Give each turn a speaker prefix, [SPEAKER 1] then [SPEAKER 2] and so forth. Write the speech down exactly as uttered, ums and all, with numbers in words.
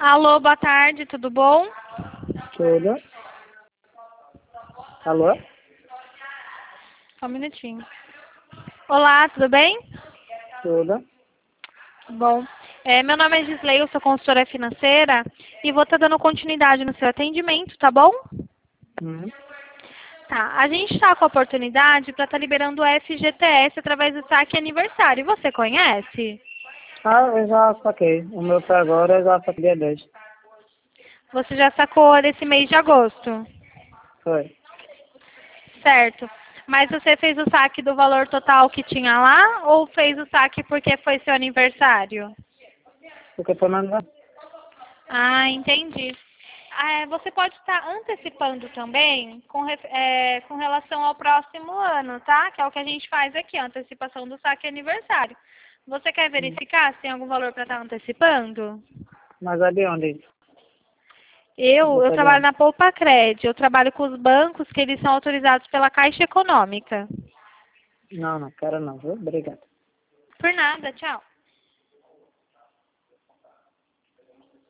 [SPEAKER 1] Alô, boa tarde, tudo bom?
[SPEAKER 2] Tudo. Alô?
[SPEAKER 1] Só um minutinho. Olá, tudo bem?
[SPEAKER 2] Tudo.
[SPEAKER 1] Bom, é, meu nome é Gisley, eu sou consultora financeira e vou estar dando continuidade no seu atendimento, tá bom?
[SPEAKER 2] Hum.
[SPEAKER 1] Tá, a gente está com a oportunidade para estar liberando o F G T S através do saque aniversário. Você conhece?
[SPEAKER 2] Ah, eu já saquei. O meu pra agora eu já saquei dia dez.
[SPEAKER 1] Você já sacou desse mês de agosto?
[SPEAKER 2] Foi.
[SPEAKER 1] Certo. Mas você fez o saque do valor total que tinha lá ou fez o saque porque foi seu aniversário?
[SPEAKER 2] Porque foi mandado.
[SPEAKER 1] Ah, entendi. Ah, você pode estar antecipando também com, ref- é, com relação ao próximo ano, tá? Que é o que a gente faz aqui, a antecipação do saque aniversário. Você quer
[SPEAKER 2] Hum.
[SPEAKER 1] verificar se tem algum valor para estar antecipando?
[SPEAKER 2] Mas é de onde?
[SPEAKER 1] Eu, eu
[SPEAKER 2] Você é de
[SPEAKER 1] trabalho
[SPEAKER 2] onde?
[SPEAKER 1] na Poupa Cred, eu trabalho com os bancos que eles são autorizados pela Caixa Econômica.
[SPEAKER 2] Não, não quero não, viu? Obrigado.
[SPEAKER 1] Por nada, tchau.